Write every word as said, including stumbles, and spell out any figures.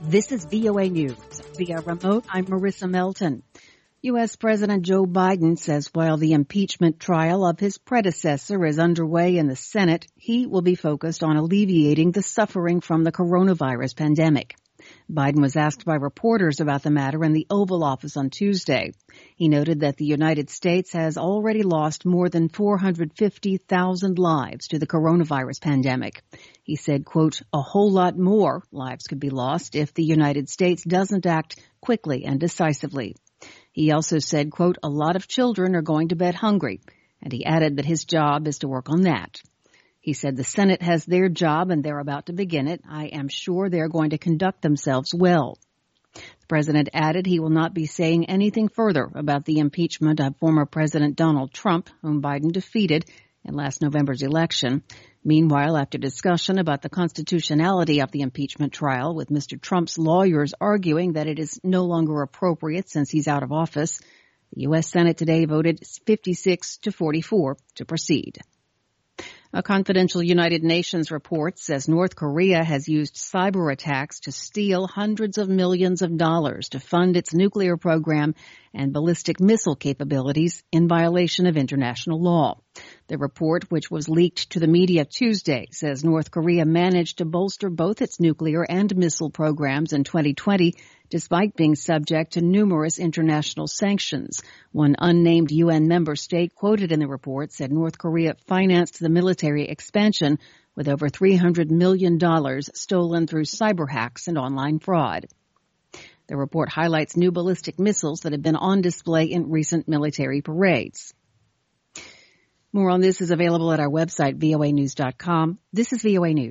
This is V O A News. Via remote, I'm Marissa Melton. U S. President Joe Biden says while the impeachment trial of his predecessor is underway in the Senate, he will be focused on alleviating the suffering from the coronavirus pandemic. Biden was asked by reporters about the matter in the Oval Office on Tuesday. He noted that the United States has already lost more than four hundred fifty thousand lives to the coronavirus pandemic. He said, quote, a whole lot more lives could be lost if the United States doesn't act quickly and decisively. He also said, quote, a lot of children are going to bed hungry, and he added that his job is to work on that. He said the Senate has their job and they're about to begin it. I am sure they're going to conduct themselves well. The president added he will not be saying anything further about the impeachment of former President Donald Trump, whom Biden defeated in last November's election. Meanwhile, after discussion about the constitutionality of the impeachment trial, with Mister Trump's lawyers arguing that it is no longer appropriate since he's out of office, the U S. Senate today voted fifty-six to forty-four to proceed. A confidential United Nations report says North Korea has used cyber attacks to steal hundreds of millions of dollars to fund its nuclear program and ballistic missile capabilities in violation of international law. The report, which was leaked to the media Tuesday, says North Korea managed to bolster both its nuclear and missile programs in twenty twenty, despite being subject to numerous international sanctions. One unnamed U N member state quoted in the report said North Korea financed the military expansion with over three hundred million dollars stolen through cyber hacks and online fraud. The report highlights new ballistic missiles that have been on display in recent military parades. More on this is available at our website, V O A news dot com. This is V O A News.